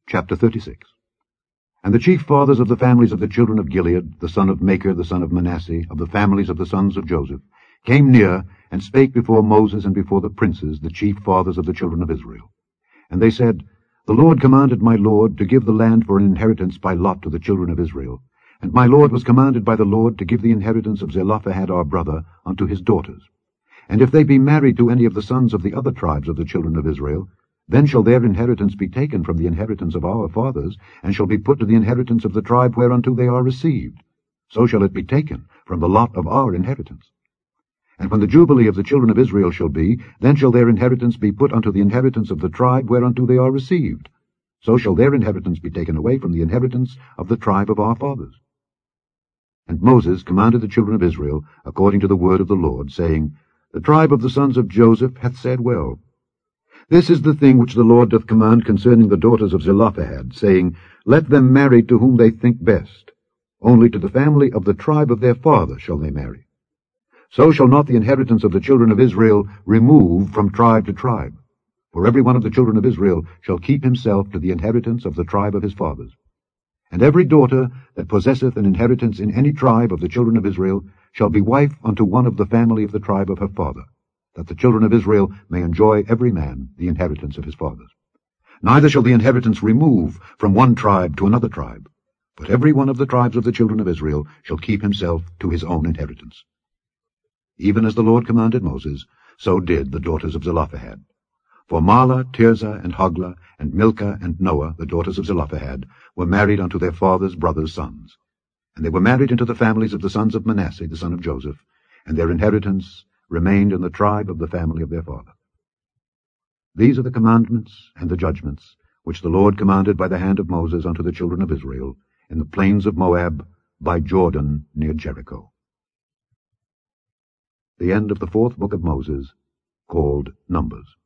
Chapter 36. And the chief fathers of the families of the children of Gilead, the son of Machir, the son of Manasseh, of the families of the sons of Joseph, came near, and spake before Moses and before the princes, the chief fathers of the children of Israel. And they said, The Lord commanded my Lord to give the land for an inheritance by lot to the children of Israel. And my Lord was commanded by the Lord to give the inheritance of Zelophehad our brother unto his daughters. And if they be married to any of the sons of the other tribes of the children of Israel, then shall their inheritance be taken from the inheritance of our fathers, and shall be put to the inheritance of the tribe whereunto they are received. So shall it be taken from the lot of our inheritance. And when the jubilee of the children of Israel shall be, then shall their inheritance be put unto the inheritance of the tribe whereunto they are received. So shall their inheritance be taken away from the inheritance of the tribe of our fathers. And Moses commanded the children of Israel according to the word of the Lord, saying, The tribe of the sons of Joseph hath said well. This is the thing which the Lord doth command concerning the daughters of Zelophehad, saying, Let them marry to whom they think best. Only to the family of the tribe of their father shall they marry. So shall not the inheritance of the children of Israel remove from tribe to tribe. For every one of the children of Israel shall keep himself to the inheritance of the tribe of his fathers. And every daughter that possesseth an inheritance in any tribe of the children of Israel shall be wife unto one of the family of the tribe of her father, that the children of Israel may enjoy every man the inheritance of his fathers. Neither shall the inheritance remove from one tribe to another tribe, but every one of the tribes of the children of Israel shall keep himself to his own inheritance. Even as the Lord commanded Moses, so did the daughters of Zelophehad. For Mahlah, Tirzah, and Hoglah, and Milcah, and Noah, the daughters of Zelophehad, were married unto their father's brothers' sons. And they were married into the families of the sons of Manasseh, the son of Joseph, and their inheritance remained in the tribe of the family of their father. These are the commandments and the judgments which the Lord commanded by the hand of Moses unto the children of Israel in the plains of Moab by Jordan near Jericho. The end of the fourth book of Moses, called Numbers.